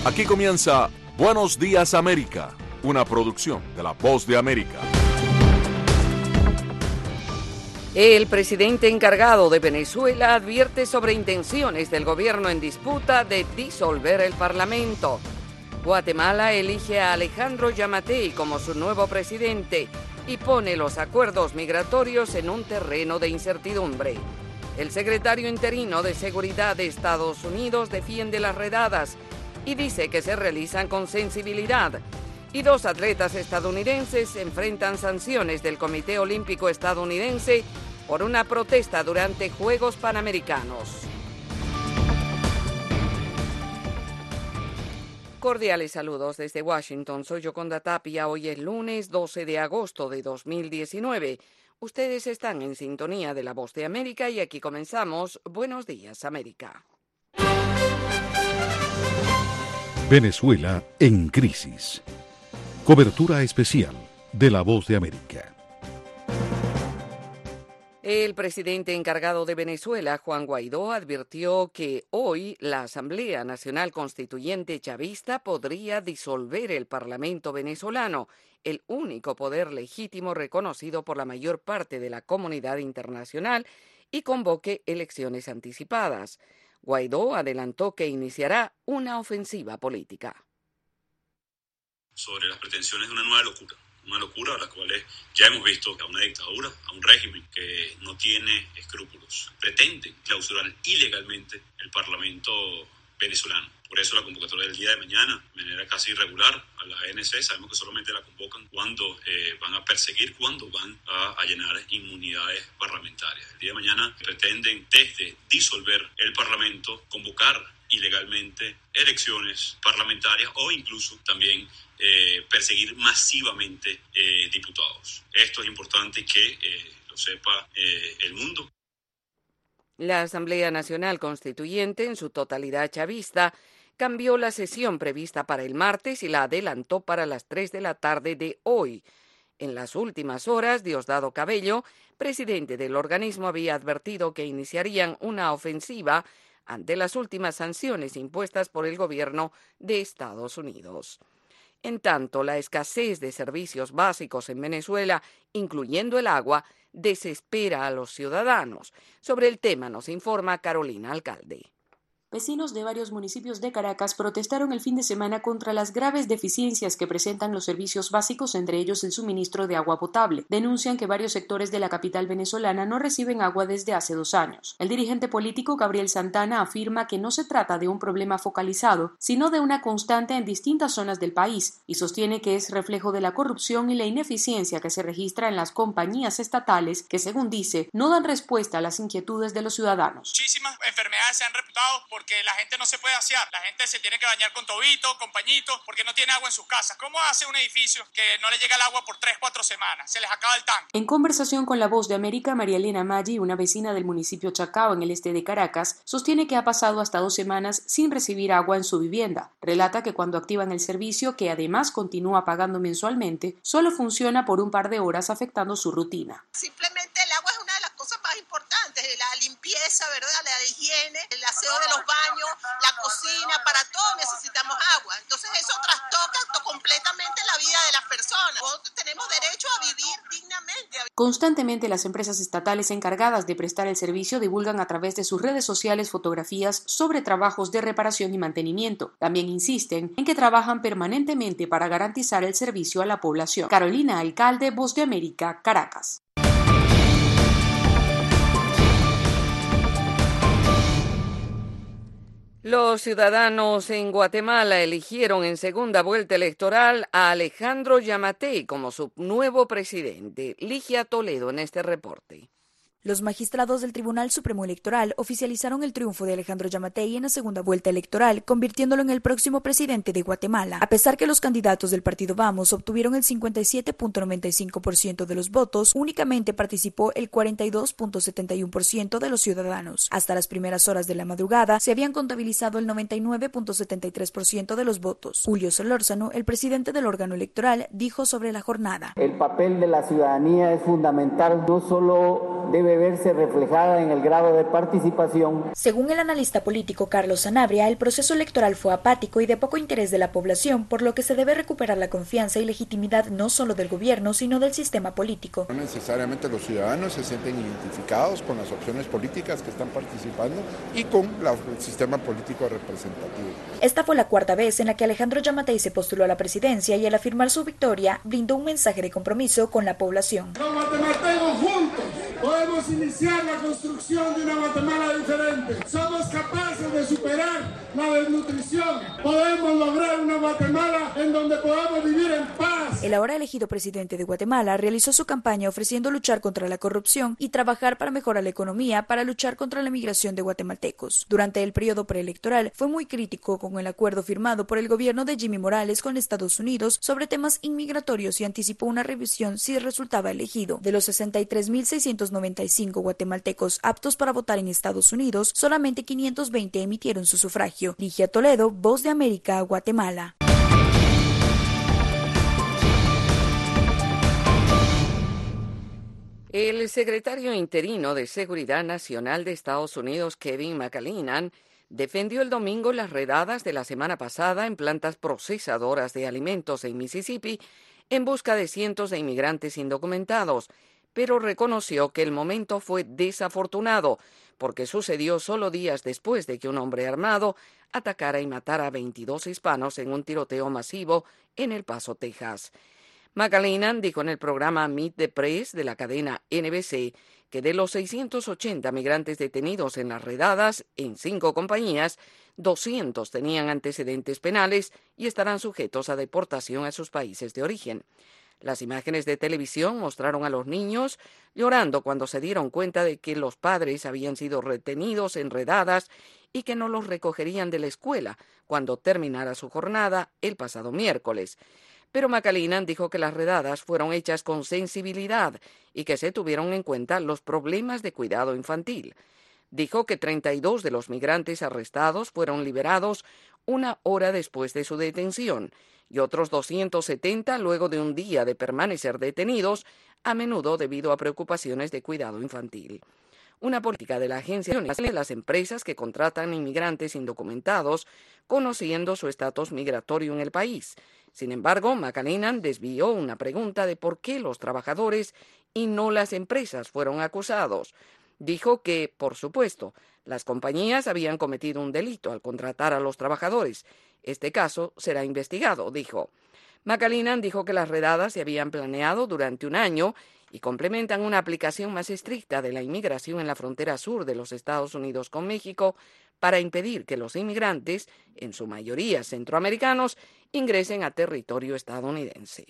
Aquí comienza Buenos Días América, una producción de La Voz de América. El presidente encargado de Venezuela advierte sobre intenciones del gobierno en disputa de disolver el Parlamento. Guatemala elige a Alejandro Yamatei como su nuevo presidente y pone los acuerdos migratorios en un terreno de incertidumbre. El secretario interino de Seguridad de Estados Unidos defiende las redadas y dice que se realizan con sensibilidad. Y 2 atletas estadounidenses enfrentan sanciones del Comité Olímpico Estadounidense por una protesta durante Juegos Panamericanos. Cordiales saludos desde Washington. Soy Yoconda Tapia. Hoy es lunes 12 de agosto de 2019. Ustedes están en sintonía de La Voz de América y aquí comenzamos Buenos Días, América. Venezuela en crisis. Cobertura especial de La Voz de América. El presidente encargado de Venezuela, Juan Guaidó, advirtió que hoy la Asamblea Nacional Constituyente Chavista podría disolver el Parlamento venezolano, el único poder legítimo reconocido por la mayor parte de la comunidad internacional, y convoque elecciones anticipadas. Guaidó adelantó que iniciará una ofensiva política. Sobre las pretensiones de una locura a la cual ya hemos visto a una dictadura, a un régimen que no tiene escrúpulos. Pretenden clausurar ilegalmente el Parlamento venezolano. Por eso la convocatoria del día de mañana, de manera casi irregular, a la ANC, sabemos que solamente la convocan cuando van a perseguir, cuando van a llenar inmunidades parlamentarias. El día de mañana pretenden, desde disolver el Parlamento, convocar ilegalmente elecciones parlamentarias o incluso también perseguir masivamente diputados. Esto es importante que lo sepa el mundo. La Asamblea Nacional Constituyente, en su totalidad chavista, cambió la sesión prevista para el martes y la adelantó para las 3 de la tarde de hoy. En las últimas horas, Diosdado Cabello, presidente del organismo, había advertido que iniciarían una ofensiva ante las últimas sanciones impuestas por el gobierno de Estados Unidos. En tanto, la escasez de servicios básicos en Venezuela, incluyendo el agua, desespera a los ciudadanos. Sobre el tema nos informa Carolina Alcalde. Vecinos de varios municipios de Caracas protestaron el fin de semana contra las graves deficiencias que presentan los servicios básicos, entre ellos el suministro de agua potable. Denuncian que varios sectores de la capital venezolana no reciben agua desde hace 2 años. El dirigente político Gabriel Santana afirma que no se trata de un problema focalizado, sino de una constante en distintas zonas del país, y sostiene que es reflejo de la corrupción y la ineficiencia que se registra en las compañías estatales que, según dice, no dan respuesta a las inquietudes de los ciudadanos. Muchísimas enfermedades se han reputado porque la gente no se puede asear, la gente se tiene que bañar con tobito, con pañito, porque no tiene agua en sus casas. ¿Cómo hace un edificio que no le llega el agua por 3-4 semanas? Se les acaba el tanque. En conversación con La Voz de América, María Elena Maggi, una vecina del municipio Chacao en el este de Caracas, sostiene que ha pasado hasta 2 semanas sin recibir agua en su vivienda. Relata que cuando activan el servicio, que además continúa pagando mensualmente, solo funciona por un par de horas, afectando su rutina. Simplemente el agua es una de las cosas más importantes, la limpieza, ¿verdad? La higiene, el aseo de los baños, la cocina, para todo necesitamos agua. Entonces eso trastoca completamente la vida de las personas. Nosotros tenemos derecho a vivir dignamente. Constantemente las empresas estatales encargadas de prestar el servicio divulgan a través de sus redes sociales fotografías sobre trabajos de reparación y mantenimiento. También insisten en que trabajan permanentemente para garantizar el servicio a la población. Carolina Alcalde, Voz de América, Caracas. Los ciudadanos en Guatemala eligieron en segunda vuelta electoral a Alejandro Yamatei como su nuevo presidente. Ligia Toledo en este reporte. Los magistrados del Tribunal Supremo Electoral oficializaron el triunfo de Alejandro Yamatei en la segunda vuelta electoral, convirtiéndolo en el próximo presidente de Guatemala. A pesar que los candidatos del partido Vamos obtuvieron el 57.95% de los votos, únicamente participó el 42.71% de los ciudadanos. Hasta las primeras horas de la madrugada se habían contabilizado el 99.73% de los votos. Julio Solórzano, el presidente del órgano electoral, dijo sobre la jornada: el papel de la ciudadanía es fundamental, no solo debe verse reflejada en el grado de participación. Según el analista político Carlos Sanabria, el proceso electoral fue apático y de poco interés de la población, por lo que se debe recuperar la confianza y legitimidad no solo del gobierno, sino del sistema político. No necesariamente los ciudadanos se sienten identificados con las opciones políticas que están participando y con el sistema político representativo. Esta fue la cuarta vez en la que Alejandro Yamatei se postuló a la presidencia y al afirmar su victoria brindó un mensaje de compromiso con la población. Los guatemaltecos juntos podemos iniciar la construcción de una Guatemala diferente. Somos capaces de superar la desnutrición. Podemos lograr una Guatemala en donde podamos vivir en paz. El ahora elegido presidente de Guatemala realizó su campaña ofreciendo luchar contra la corrupción y trabajar para mejorar la economía para luchar contra la migración de guatemaltecos. Durante el periodo preelectoral fue muy crítico con el acuerdo firmado por el gobierno de Jimmy Morales con Estados Unidos sobre temas inmigratorios y anticipó una revisión si resultaba elegido. De los 63.695 guatemaltecos aptos para votar en Estados Unidos, solamente 520 emitieron su sufragio. Ligia Toledo, Voz de América, Guatemala. El secretario interino de Seguridad Nacional de Estados Unidos, Kevin McAleenan, defendió el domingo las redadas de la semana pasada en plantas procesadoras de alimentos en Mississippi en busca de cientos de inmigrantes indocumentados, pero reconoció que el momento fue desafortunado porque sucedió solo días después de que un hombre armado atacara y matara a 22 hispanos en un tiroteo masivo en El Paso, Texas. McAleenan dijo en el programa Meet the Press de la cadena NBC que de los 680 migrantes detenidos en las redadas en 5 compañías, 200 tenían antecedentes penales y estarán sujetos a deportación a sus países de origen. Las imágenes de televisión mostraron a los niños llorando cuando se dieron cuenta de que los padres habían sido retenidos en redadas y que no los recogerían de la escuela cuando terminara su jornada el pasado miércoles. Pero McAleenan dijo que las redadas fueron hechas con sensibilidad y que se tuvieron en cuenta los problemas de cuidado infantil. Dijo que 32 de los migrantes arrestados fueron liberados 1 hora después de su detención y otros 270 luego de un día de permanecer detenidos, a menudo debido a preocupaciones de cuidado infantil. Una política de la agencia de las empresas que contratan inmigrantes indocumentados, conociendo su estatus migratorio en el país. Sin embargo, McAleenan desvió una pregunta de por qué los trabajadores y no las empresas fueron acusados. Dijo que, por supuesto, las compañías habían cometido un delito al contratar a los trabajadores. Este caso será investigado, dijo. McAleenan dijo que las redadas se habían planeado durante un año y complementan una aplicación más estricta de la inmigración en la frontera sur de los Estados Unidos con México para impedir que los inmigrantes, en su mayoría centroamericanos, ingresen a territorio estadounidense.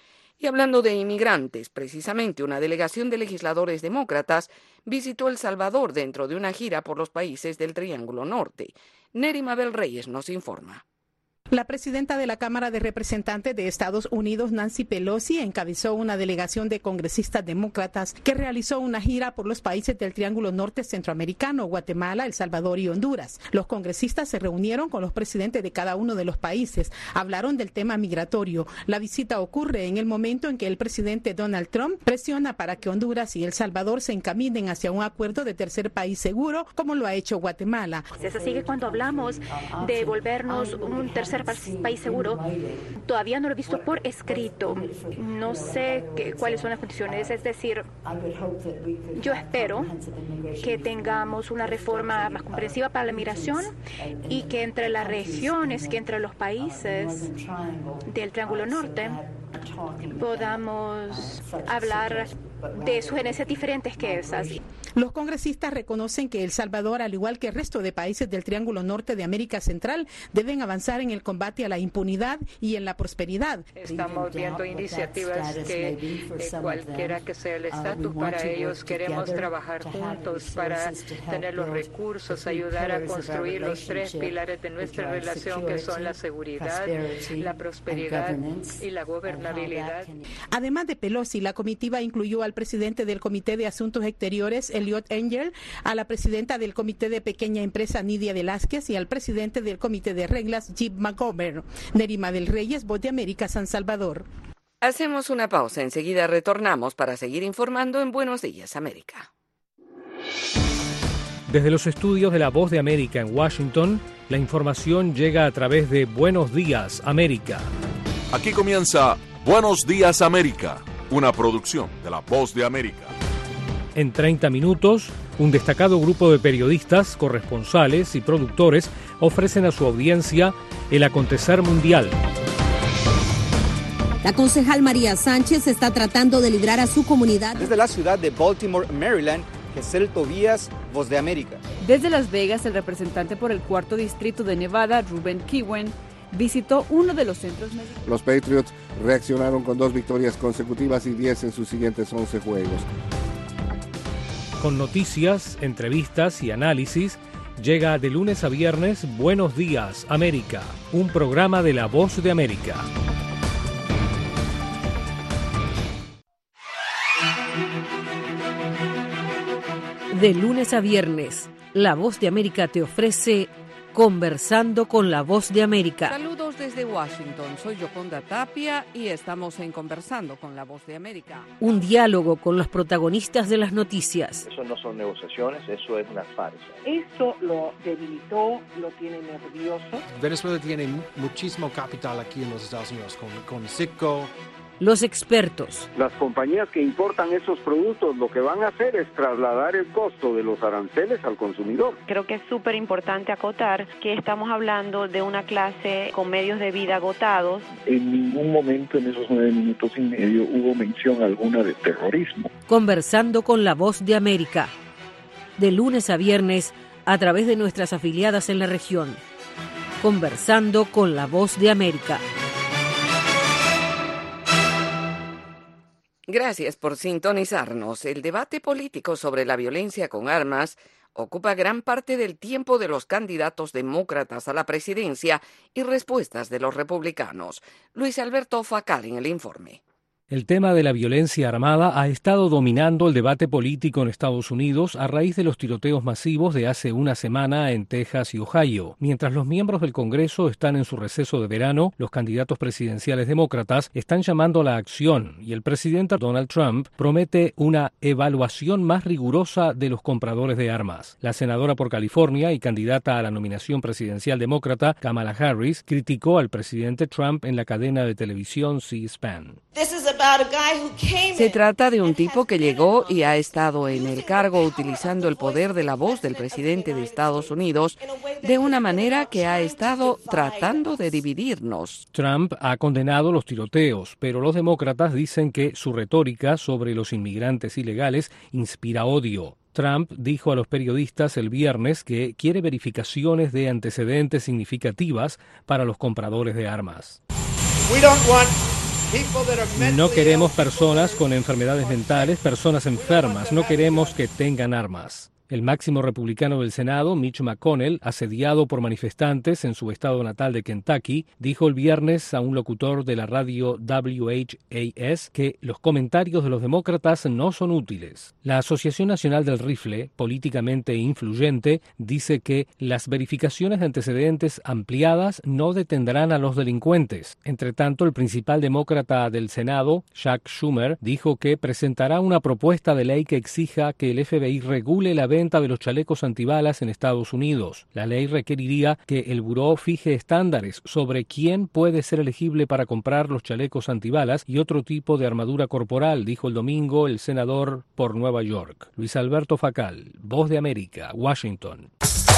Y hablando de inmigrantes, precisamente una delegación de legisladores demócratas visitó El Salvador dentro de una gira por los países del Triángulo Norte. Nery Mabel Reyes nos informa. La presidenta de la Cámara de Representantes de Estados Unidos, Nancy Pelosi, encabezó una delegación de congresistas demócratas que realizó una gira por los países del Triángulo Norte Centroamericano, Guatemala, El Salvador y Honduras. Los congresistas se reunieron con los presidentes de cada uno de los países, hablaron del tema migratorio. La visita ocurre en el momento en que el presidente Donald Trump presiona para que Honduras y El Salvador se encaminen hacia un acuerdo de tercer país seguro, como lo ha hecho Guatemala. Es así que cuando hablamos de volvernos un tercer país seguro, todavía no lo he visto por escrito. No sé cuáles son las condiciones. Es decir, yo espero que tengamos una reforma más comprensiva para la migración y que entre las regiones, que entre los países del Triángulo Norte podamos hablar de sugerencias diferentes que esas. Los congresistas reconocen que El Salvador, al igual que el resto de países del Triángulo Norte de América Central, deben avanzar en el combate a la impunidad y en la prosperidad. Estamos viendo iniciativas que cualquiera que sea el estatus para ellos, queremos trabajar juntos para tener los recursos, ayudar a construir los 3 pilares de nuestra relación, que son la seguridad, la prosperidad y la gobernabilidad. Además de Pelosi, la comitiva incluyó al presidente del Comité de Asuntos Exteriores, Eliot Engel, a la presidenta del Comité de Pequeña Empresa, Nidia Velázquez, y al presidente del Comité de Reglas, Jim McGovern. Nery Mabel Reyes, Voz de América, San Salvador. Hacemos una pausa, enseguida retornamos para seguir informando en Buenos Días, América. Desde los estudios de La Voz de América en Washington, la información llega a través de Buenos Días, América. Aquí comienza Buenos Días, América, una producción de La Voz de América. En 30 minutos, un destacado grupo de periodistas, corresponsales y productores ofrecen a su audiencia el acontecer mundial. La concejal María Sánchez está tratando de librar a su comunidad. Desde la ciudad de Baltimore, Maryland, Gesell Tobías, Voz de América. Desde Las Vegas, el representante por el 4º distrito de Nevada, Ruben Kiwen, visitó uno de los centros médicos. Los Patriots reaccionaron con 2 victorias consecutivas y 10 en sus siguientes 11 juegos. Con noticias, entrevistas y análisis, llega de lunes a viernes Buenos Días, América, un programa de La Voz de América. De lunes a viernes, La Voz de América te ofrece Conversando con La Voz de América. Saludos desde Washington, soy Yoconda Tapia y estamos en Conversando con La Voz de América. Un diálogo con los protagonistas de las noticias. Eso no son negociaciones, eso es una farsa. Eso lo debilitó, lo tiene nervioso. Venezuela tiene muchísimo capital aquí en los Estados Unidos, con Citgo. Los expertos. Las compañías que importan esos productos lo que van a hacer es trasladar el costo de los aranceles al consumidor. Creo que es súper importante acotar que estamos hablando de una clase con medios de vida agotados. En ningún momento en esos 9 minutos y medio hubo mención alguna de terrorismo. Conversando con La Voz de América. De lunes a viernes a través de nuestras afiliadas en la región. Conversando con La Voz de América. Gracias por sintonizarnos. El debate político sobre la violencia con armas ocupa gran parte del tiempo de los candidatos demócratas a la presidencia y respuestas de los republicanos. Luis Alberto Facal en el informe. El tema de la violencia armada ha estado dominando el debate político en Estados Unidos a raíz de los tiroteos masivos de hace una semana en Texas y Ohio. Mientras los miembros del Congreso están en su receso de verano, los candidatos presidenciales demócratas están llamando a la acción y el presidente Donald Trump promete una evaluación más rigurosa de los compradores de armas. La senadora por California y candidata a la nominación presidencial demócrata, Kamala Harris, criticó al presidente Trump en la cadena de televisión C-SPAN. Se trata de un tipo que llegó y ha estado en el cargo utilizando el poder de la voz del presidente de Estados Unidos de una manera que ha estado tratando de dividirnos. Trump ha condenado los tiroteos, pero los demócratas dicen que su retórica sobre los inmigrantes ilegales inspira odio. Trump dijo a los periodistas el viernes que quiere verificaciones de antecedentes significativas para los compradores de armas. No queremos personas con enfermedades mentales, personas enfermas. No queremos que tengan armas. El máximo republicano del Senado, Mitch McConnell, asediado por manifestantes en su estado natal de Kentucky, dijo el viernes a un locutor de la radio WHAS que los comentarios de los demócratas no son útiles. La Asociación Nacional del Rifle, políticamente influyente, dice que las verificaciones de antecedentes ampliadas no detendrán a los delincuentes. Entre tanto, el principal demócrata del Senado, Chuck Schumer, dijo que presentará una propuesta de ley que exija que el FBI regule la venta de los chalecos antibalas en Estados Unidos. La ley requeriría que el buró fije estándares sobre quién puede ser elegible para comprar los chalecos antibalas y otro tipo de armadura corporal, dijo el domingo el senador por Nueva York. Luis Alberto Facal, Voz de América, Washington.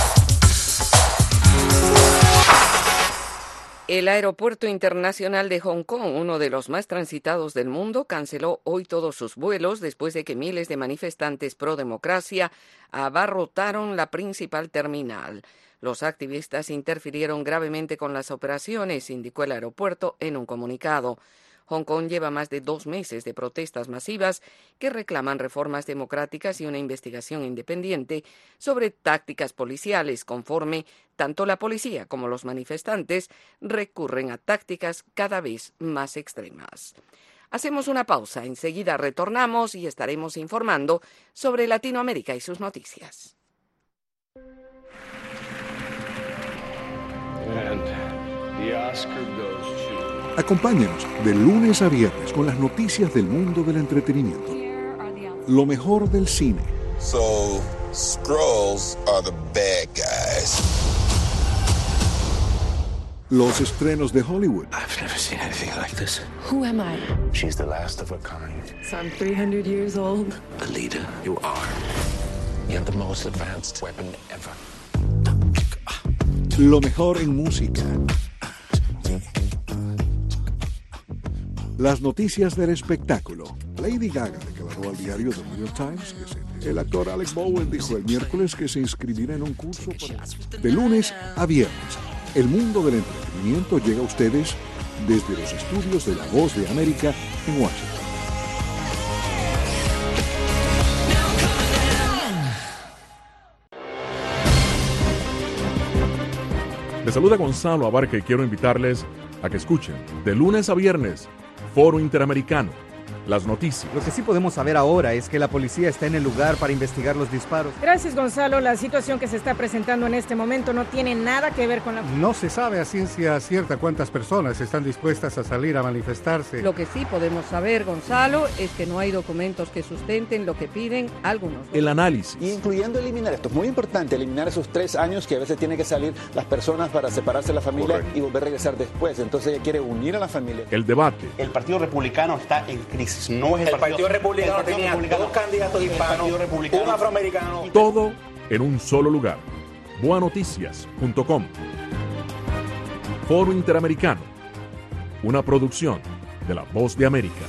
El Aeropuerto Internacional de Hong Kong, uno de los más transitados del mundo, canceló hoy todos sus vuelos después de que miles de manifestantes pro-democracia abarrotaron la principal terminal. Los activistas interfirieron gravemente con las operaciones, indicó el aeropuerto en un comunicado. Hong Kong lleva más de 2 meses de protestas masivas que reclaman reformas democráticas y una investigación independiente sobre tácticas policiales, conforme tanto la policía como los manifestantes recurren a tácticas cada vez más extremas. Hacemos una pausa, enseguida retornamos y estaremos informando sobre Latinoamérica y sus noticias. And the Oscar goes to... Acompáñanos de lunes a viernes con las noticias del mundo del entretenimiento. Lo mejor del cine. So, Skrulls are the bad guys. Los estrenos de Hollywood. I've never seen anything like this. Who am I? She's the last of her kind. So I'm 300 years old. The leader you are. You have the most advanced weapon ever. Lo mejor en música. Las noticias del espectáculo. Lady Gaga declaró al diario The New York Times que el actor Alec Baldwin dijo el miércoles que se inscribirá en un curso de lunes a viernes. El mundo del entretenimiento llega a ustedes desde los estudios de La Voz de América en Washington. Les saluda Gonzalo Abarca y quiero invitarles a que escuchen de lunes a viernes Foro Interamericano, las noticias. Lo que sí podemos saber ahora es que la policía está en el lugar para investigar los disparos. Gracias, Gonzalo. La situación que se está presentando en este momento no tiene nada que ver con la... No se sabe a ciencia cierta cuántas personas están dispuestas a salir a manifestarse. Lo que sí podemos saber, Gonzalo, es que no hay documentos que sustenten lo que piden algunos. El análisis. Incluyendo eliminar, esto es muy importante, eliminar esos 3 años que a veces tienen que salir las personas para separarse de la familia. Correcto. Y volver a regresar después. Entonces ella quiere unir a la familia. El debate. El Partido Republicano está en crisis. No es el Partido Republicano tenía 2 candidatos hispanos, un afroamericano. Todo en un solo lugar. Boanoticias.com. Foro Interamericano. Una producción de La Voz de América.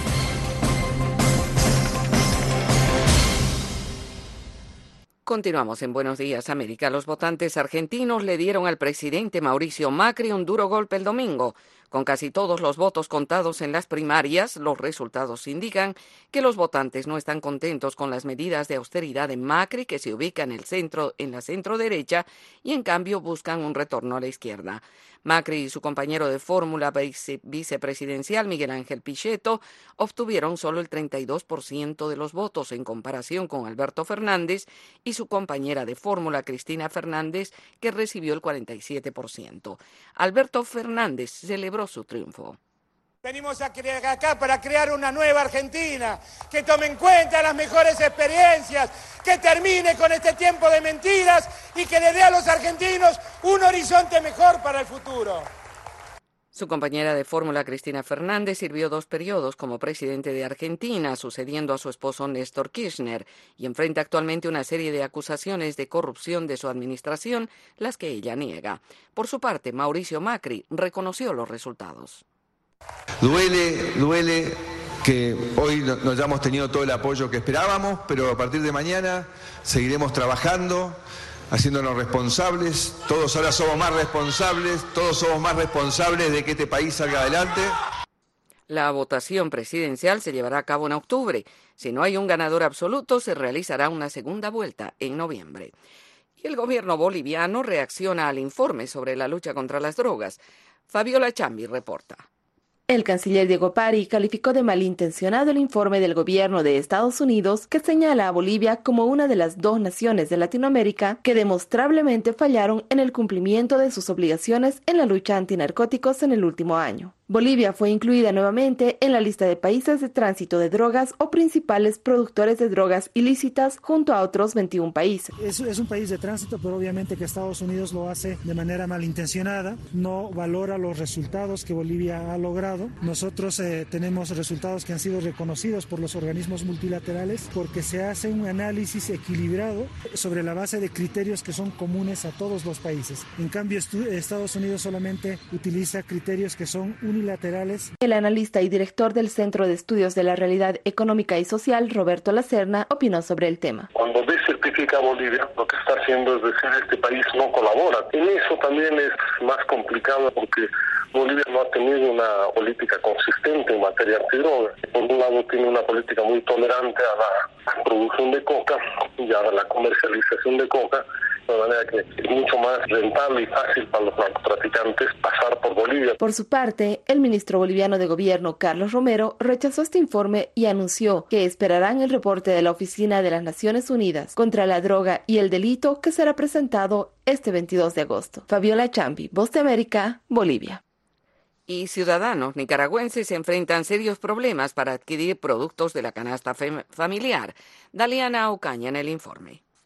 Continuamos en Buenos Días, América. Los votantes argentinos le dieron al presidente Mauricio Macri un duro golpe el domingo. Con casi todos los votos contados en las primarias, los resultados indican que los votantes no están contentos con las medidas de austeridad de Macri, que se ubica en la centro-derecha, y en cambio buscan un retorno a la izquierda. Macri y su compañero de fórmula vicepresidencial, Miguel Ángel Pichetto, obtuvieron solo el 32% de los votos en comparación con Alberto Fernández y su compañera de fórmula, Cristina Fernández, que recibió el 47%. Alberto Fernández celebró su triunfo. Venimos acá para crear una nueva Argentina, que tome en cuenta las mejores experiencias, que termine con este tiempo de mentiras y que le dé a los argentinos un horizonte mejor para el futuro. Su compañera de fórmula, Cristina Fernández, sirvió 2 periodos como presidente de Argentina, sucediendo a su esposo Néstor Kirchner, y enfrenta actualmente una serie de acusaciones de corrupción de su administración, las que ella niega. Por su parte, Mauricio Macri reconoció los resultados. Duele que hoy no hayamos tenido todo el apoyo que esperábamos, pero a partir de mañana seguiremos trabajando, haciéndonos responsables. Todos ahora somos más responsables de que este país salga adelante. La votación presidencial se llevará a cabo en octubre. Si no hay un ganador absoluto, se realizará una segunda vuelta en noviembre. Y el gobierno boliviano reacciona al informe sobre la lucha contra las drogas. Fabiola Chambi reporta. El canciller Diego Pari calificó de malintencionado el informe del gobierno de Estados Unidos que señala a Bolivia como una de las 2 naciones de Latinoamérica que demostrablemente fallaron en el cumplimiento de sus obligaciones en la lucha antinarcóticos en el último año. Bolivia fue incluida nuevamente en la lista de países de tránsito de drogas o principales productores de drogas ilícitas junto a otros 21 países. Es un país de tránsito, pero obviamente que Estados Unidos lo hace de manera malintencionada, no valora los resultados que Bolivia ha logrado. Nosotros tenemos resultados que han sido reconocidos por los organismos multilaterales porque se hace un análisis equilibrado sobre la base de criterios que son comunes a todos los países. En cambio, Estados Unidos solamente utiliza criterios que son unilaterales. El analista y director del Centro de Estudios de la Realidad Económica y Social, Roberto Lacerna, opinó sobre el tema. Cuando desertifica Bolivia, lo que está haciendo es decir este país no colabora. En eso también es más complicado porque Bolivia no ha tenido una política consistente en materia antidroga. Por un lado tiene una política muy tolerante a la producción de coca y a la comercialización de coca, de manera que es mucho más rentable y fácil para los narcotraficantes pasar por Bolivia. Por su parte, el ministro boliviano de Gobierno, Carlos Romero, rechazó este informe y anunció que esperarán el reporte de la Oficina de las Naciones Unidas contra la Droga y el Delito que será presentado este 22 de agosto. Fabiola Chambi, Voz de América, Bolivia. Y ciudadanos nicaragüenses se enfrentan serios problemas para adquirir productos de la canasta familiar. Daliana Ocaña en el informe.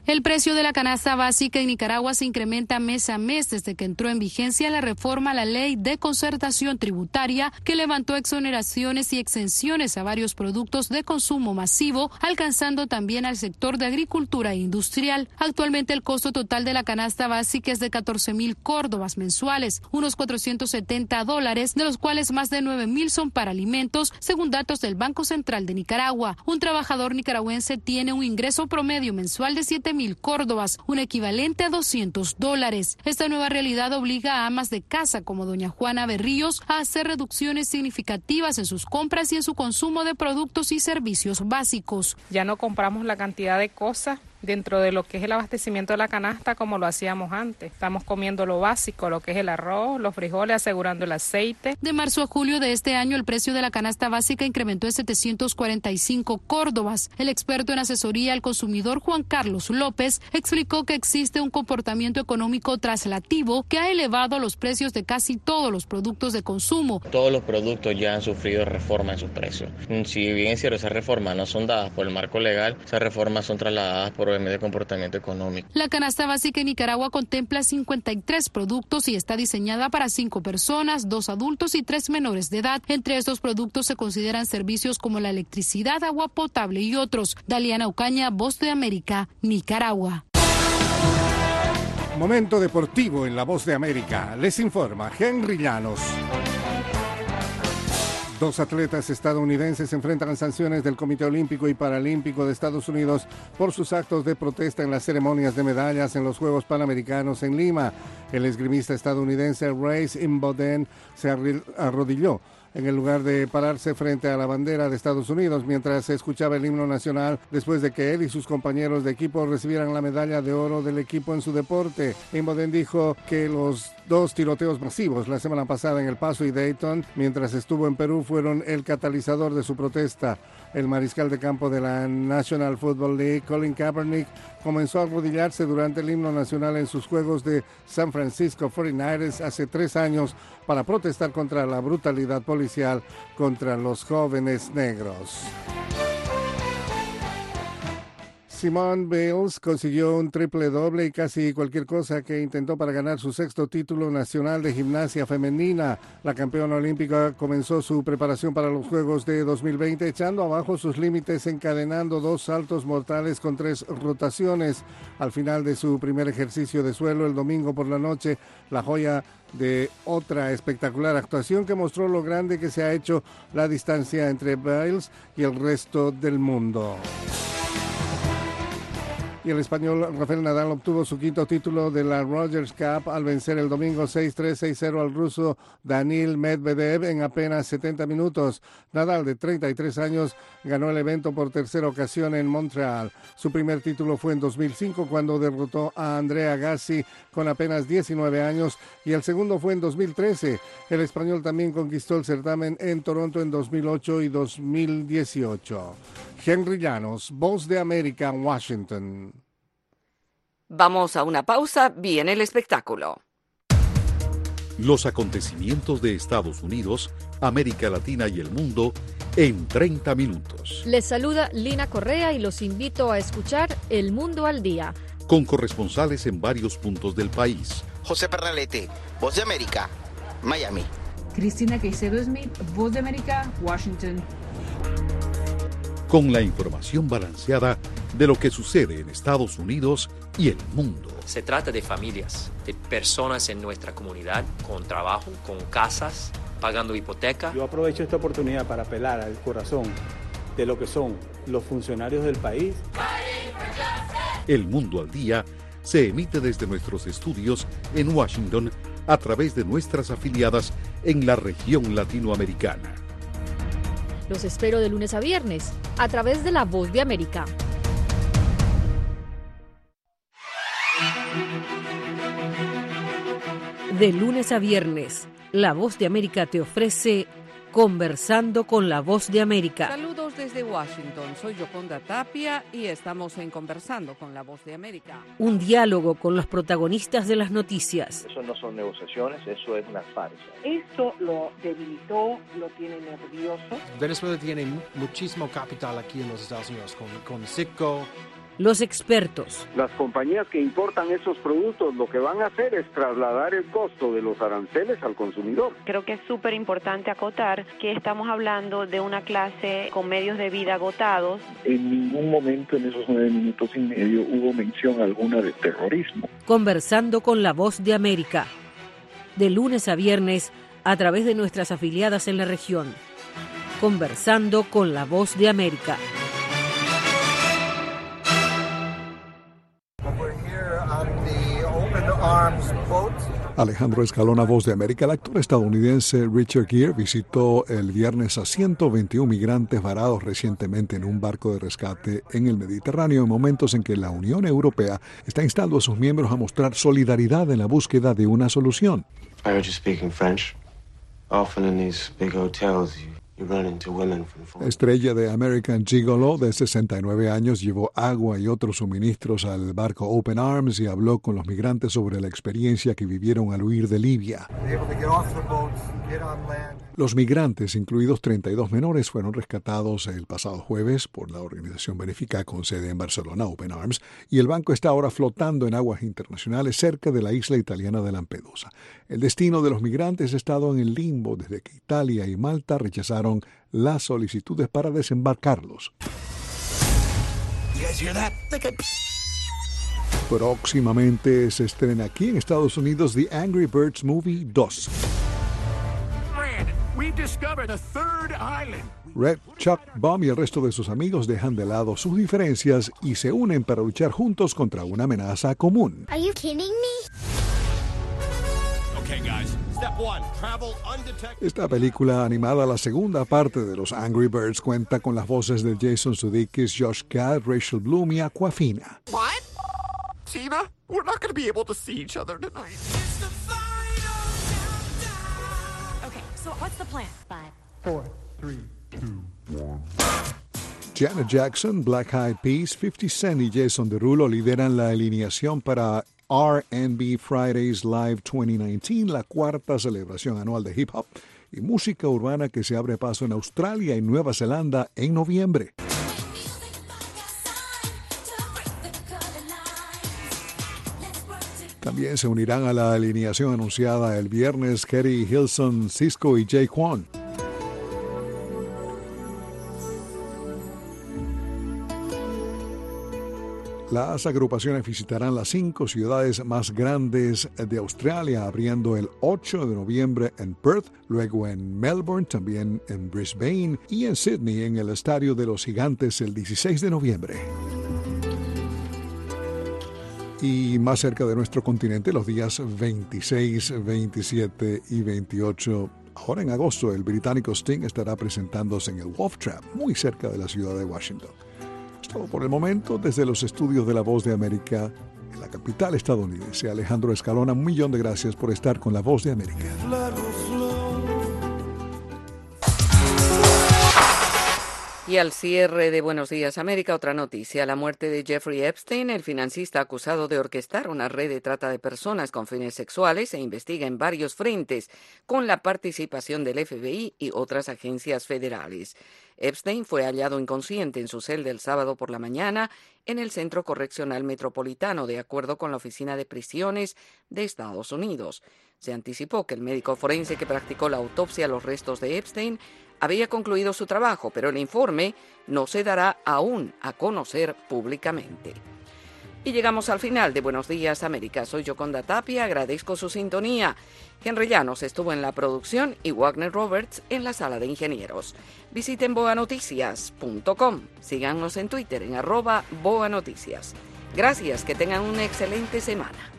El precio de la canasta básica en Nicaragua se incrementa mes a mes desde que entró en vigencia la reforma a la Ley de Concertación Tributaria, que levantó exoneraciones y exenciones a varios productos de consumo masivo, alcanzando también al sector de agricultura e industrial. Actualmente el costo total de la canasta básica es de 14,000 córdobas mensuales, unos $470, de los cuales más de 9,000 son para alimentos, según datos del Banco Central de Nicaragua. Un trabajador nicaragüense tiene un ingreso promedio mensual de 7,000 córdobas, un equivalente a $200. Esta nueva realidad obliga a amas de casa como doña Juana Berríos a hacer reducciones significativas en sus compras y en su consumo de productos y servicios básicos. Ya no compramos la cantidad de cosas dentro de lo que es el abastecimiento de la canasta como lo hacíamos antes. Estamos comiendo lo básico, lo que es el arroz, los frijoles, asegurando el aceite. De marzo a julio de este año, el precio de la canasta básica incrementó en 745 córdobas. El experto en asesoría al consumidor Juan Carlos López explicó que existe un comportamiento económico traslativo que ha elevado los precios de casi todos los productos de consumo. Todos los productos ya han sufrido reforma en sus precios. Si bien es cierto, esas reformas no son dadas por el marco legal, esas reformas son trasladadas por de comportamiento económico. La canasta básica en Nicaragua contempla 53 productos y está diseñada para 5 personas, 2 adultos y 3 menores de edad. Entre estos productos se consideran servicios como la electricidad, agua potable y otros. Daliana Ocaña, Voz de América, Nicaragua. Momento deportivo en La Voz de América. Les informa Henry Llanos. 2 atletas estadounidenses enfrentan sanciones del Comité Olímpico y Paralímpico de Estados Unidos por sus actos de protesta en las ceremonias de medallas en los Juegos Panamericanos en Lima. El esgrimista estadounidense Reyes Imboden se arrodilló en el lugar de pararse frente a la bandera de Estados Unidos mientras se escuchaba el himno nacional después de que él y sus compañeros de equipo recibieran la medalla de oro del equipo en su deporte. Imboden dijo que los 2 tiroteos masivos la semana pasada en El Paso y Dayton, mientras estuvo en Perú, fueron el catalizador de su protesta. El mariscal de campo de la National Football League, Colin Kaepernick, comenzó a arrodillarse durante el himno nacional en sus juegos de San Francisco 49ers hace 3 años para protestar contra la brutalidad policial contra los jóvenes negros. Simone Biles consiguió un triple doble y casi cualquier cosa que intentó para ganar su 6º título nacional de gimnasia femenina. La campeona olímpica comenzó su preparación para los Juegos de 2020 echando abajo sus límites, encadenando 2 saltos mortales con 3 rotaciones. Al final de su primer ejercicio de suelo el domingo por la noche, la joya de otra espectacular actuación que mostró lo grande que se ha hecho la distancia entre Biles y el resto del mundo. Y el español Rafael Nadal obtuvo su 5º título de la Rogers Cup al vencer el domingo 6-3, 6-0 al ruso Daniil Medvedev en apenas 70 minutos. Nadal, de 33 años, ganó el evento por 3ª ocasión en Montreal. Su primer título fue en 2005 cuando derrotó a Andre Agassi con apenas 19 años y el segundo fue en 2013. El español también conquistó el certamen en Toronto en 2008 y 2018. Henry Llanos, Voz de América, Washington. Vamos a una pausa, viene el espectáculo. Los acontecimientos de Estados Unidos, América Latina y el mundo en 30 minutos. Les saluda Lina Correa y los invito a escuchar El Mundo al Día. Con corresponsales en varios puntos del país. José Pernalete, Voz de América, Miami. Cristina Caicedo Smith, Voz de América, Washington. Con la información balanceada de lo que sucede en Estados Unidos y el mundo. Se trata de familias, de personas en nuestra comunidad, con trabajo, con casas, pagando hipoteca. Yo aprovecho esta oportunidad para apelar al corazón de lo que son los funcionarios del país. El Mundo al Día se emite desde nuestros estudios en Washington a través de nuestras afiliadas en la región latinoamericana. Los espero de lunes a viernes a través de La Voz de América. De lunes a viernes, La Voz de América te ofrece Conversando con La Voz de América. Saludos desde Washington, soy Yoconda Tapia y estamos en Conversando con La Voz de América. Un diálogo con los protagonistas de las noticias. Eso no son negociaciones, eso es una farsa. Esto lo debilitó, lo tiene nervioso. Venezuela tiene muchísimo capital aquí en los Estados Unidos, con Citgo, Los expertos. Las compañías que importan esos productos lo que van a hacer es trasladar el costo de los aranceles al consumidor. Creo que es súper importante acotar que estamos hablando de una clase con medios de vida agotados. En ningún momento en esos 9 minutos y medio hubo mención alguna de terrorismo. Conversando con La Voz de América. De lunes a viernes, a través de nuestras afiliadas en la región. Conversando con La Voz de América. Alejandro Escalona, Voz de América. El actor estadounidense Richard Gere visitó el viernes a 121 migrantes varados recientemente en un barco de rescate en el Mediterráneo, en momentos en que la Unión Europea está instando a sus miembros a mostrar solidaridad en la búsqueda de una solución. I heard you speaking French. Often in these big hotels, you run into women from... Estrella de American Gigolo, de 69 años, llevó agua y otros suministros al barco Open Arms y habló con los migrantes sobre la experiencia que vivieron al huir de Libia. Los migrantes, incluidos 32 menores, fueron rescatados el pasado jueves por la organización benéfica con sede en Barcelona, Open Arms, y el barco está ahora flotando en aguas internacionales cerca de la isla italiana de Lampedusa. El destino de los migrantes ha estado en el limbo desde que Italia y Malta rechazaron las solicitudes para desembarcarlos. Próximamente se estrena aquí en Estados Unidos The Angry Birds Movie 2. Red, Chuck, Bomb y el resto de sus amigos dejan de lado sus diferencias y se unen para luchar juntos contra una amenaza común. Are you kidding me? Esta película animada, la segunda parte de los Angry Birds, cuenta con las voces de Jason Sudeikis, Josh Gad, Rachel Bloom y Awkwafina. What? Tina, we're not going to be able to see each other tonight. Okay, so what's the plan? 5, 4, 3, 2, 1. Janet Jackson, Black Eyed Peas, 50 Cent y Jason Derulo lideran la alineación para R&B Fridays Live 2019, la cuarta celebración anual de hip hop y música urbana que se abre paso en Australia y Nueva Zelanda en noviembre. También se unirán a la alineación anunciada el viernes Kerry Hilson, Cisco y Jay Quan. Las agrupaciones visitarán las 5 ciudades más grandes de Australia, abriendo el 8 de noviembre en Perth, luego en Melbourne, también en Brisbane y en Sydney en el Estadio de los Gigantes el 16 de noviembre. Y más cerca de nuestro continente, los días 26, 27 y 28. Ahora en agosto, el británico Sting estará presentándose en el Wolf Trap, muy cerca de la ciudad de Washington. Es todo por el momento, desde los estudios de La Voz de América, en la capital estadounidense. Alejandro Escalona, 1.000.000 de gracias por estar con La Voz de América. Y al cierre de Buenos Días América, otra noticia. La muerte de Jeffrey Epstein, el financista acusado de orquestar una red de trata de personas con fines sexuales, se investiga en varios frentes con la participación del FBI y otras agencias federales. Epstein fue hallado inconsciente en su celda el sábado por la mañana en el Centro Correccional Metropolitano, de acuerdo con la Oficina de Prisiones de Estados Unidos. Se anticipó que el médico forense que practicó la autopsia a los restos de Epstein había concluido su trabajo, pero el informe no se dará aún a conocer públicamente. Y llegamos al final de Buenos Días América. Soy Yoconda Tapia, agradezco su sintonía. Henry Llanos estuvo en la producción y Wagner Roberts en la sala de ingenieros. Visiten boanoticias.com. Síganos en Twitter en @boanoticias. Gracias, que tengan una excelente semana.